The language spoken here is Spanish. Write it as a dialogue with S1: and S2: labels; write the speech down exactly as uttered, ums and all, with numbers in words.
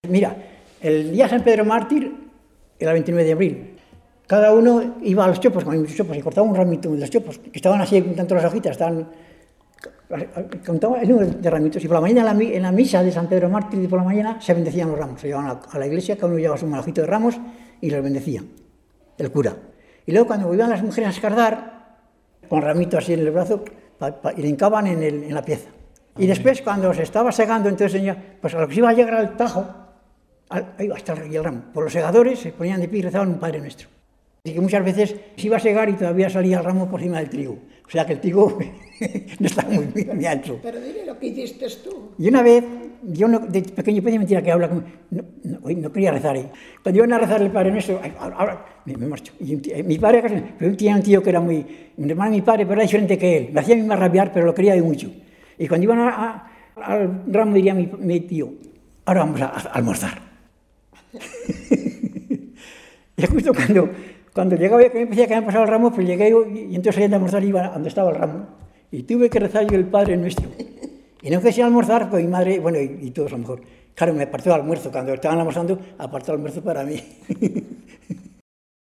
S1: Mira, el día San Pedro Mártir era el veintinueve de abril. Cada uno iba a los chopos, con muchos chopos, y cortaba un ramito de los chopos, que estaban así, tanto las hojitas, estaban... Contaba el número de ramitos, y por la mañana en la, en la misa de San Pedro Mártir, y por la mañana se bendecían los ramos. Se llevaban a, a la iglesia, cada uno llevaba su malojito de ramos y los bendecía, el cura. Y luego cuando volvían las mujeres a escardar, con ramito así en el brazo, pa, pa, y le hincaban en, el, en la pieza. Y después, cuando se estaba segando, entonces ya, pues a lo que se iba a llegar al tajo, al, ahí va a estar el ramo. Por los segadores se ponían de pie y rezaban un Padre Nuestro. Así que muchas veces se iba a segar y todavía salía el ramo por encima del trigo. O sea que el trigo no estaba muy, muy, muy ancho.
S2: Pero dile lo que hiciste tú.
S1: Y una vez, yo no, de pequeño pedí mentira que habla, como, no, no, no quería rezar ahí. Cuando iban a rezar el Padre Nuestro, ahora, ahora me, me marcho. Y un tío, mi padre, pero tenía un tío que era muy, mi hermano y mi padre, pero era diferente que él. Me hacía a mí más rabiar, pero lo quería de mucho. Y cuando iban a, a, al ramo diría mi, mi tío, ahora vamos a, a almorzar. Y justo cuando, cuando llegaba, que me decía que había pasado el ramo, pues llegué yo, y entonces salía de almorzar y iba a donde estaba el ramo. Y tuve que rezar yo el Padre Nuestro. Y no quise almorzar, pues mi madre, bueno, y, y todos a lo mejor, claro, me apartó el almuerzo. Cuando estaban almorzando, apartó el almuerzo para mí.